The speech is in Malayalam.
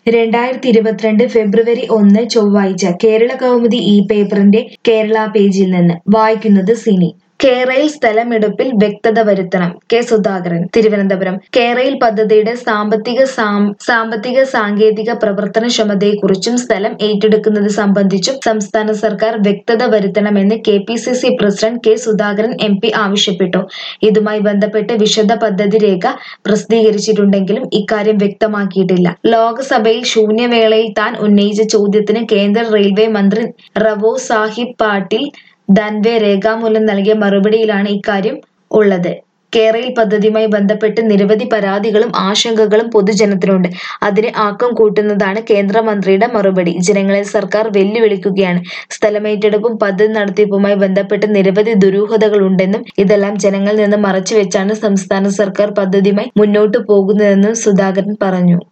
2022 ഫെബ്രുവരി 1 ചൊവ്വാഴ്ച കേരള കൗമുദി ഈ പേപ്പറിന്റെ കേരള പേജിൽ നിന്ന് വായിക്കുന്നത് സിനി. കേരയിൽ സ്ഥലമെടുപ്പിൽ വ്യക്തത വരുത്തണം കെ സുധാകരൻ തിരുവനന്തപുരം. കേരയിൽ പദ്ധതിയുടെ സാമ്പത്തിക സാങ്കേതിക പ്രവർത്തനക്ഷമതയെക്കുറിച്ചും സ്ഥലം ഏറ്റെടുക്കുന്നത് സംബന്ധിച്ചും സംസ്ഥാന സർക്കാർ വ്യക്തത വരുത്തണമെന്ന് KPCC president K Sudhakaran MP ആവശ്യപ്പെട്ടു. ഇതുമായി ബന്ധപ്പെട്ട് വിശദ പദ്ധതി രേഖ പ്രസിദ്ധീകരിച്ചിട്ടുണ്ടെങ്കിലും ഇക്കാര്യം വ്യക്തമാക്കിയിട്ടില്ല. ലോക്സഭയിൽ ശൂന്യവേളയിൽ താൻ ഉന്നയിച്ച ചോദ്യത്തിന് കേന്ദ്ര റെയിൽവേ മന്ത്രി റവോ സാഹിബ് പാട്ടീൽ ദാൻവെ രേഖാമൂലം നൽകിയ മറുപടിയിലാണ് ഇക്കാര്യം ഉള്ളത്. കേരയിൽ പദ്ധതിയുമായി ബന്ധപ്പെട്ട് നിരവധി പരാതികളും ആശങ്കകളും പൊതുജനത്തിനുണ്ട്. അതിന് ആക്കം കൂട്ടുന്നതാണ് കേന്ദ്രമന്ത്രിയുടെ മറുപടി. ജനങ്ങളെ സർക്കാർ വെല്ലുവിളിക്കുകയാണ്. സ്ഥലമേറ്റെടുപ്പും പദ്ധതി നടത്തിപ്പുമായി ബന്ധപ്പെട്ട് നിരവധി ദുരൂഹതകളുണ്ടെന്നും ഇതെല്ലാം ജനങ്ങളിൽ നിന്ന് മറച്ചുവെച്ചാണ് സംസ്ഥാന സർക്കാർ പദ്ധതിയുമായി മുന്നോട്ടു പോകുന്നതെന്നും സുധാകരൻ പറഞ്ഞു.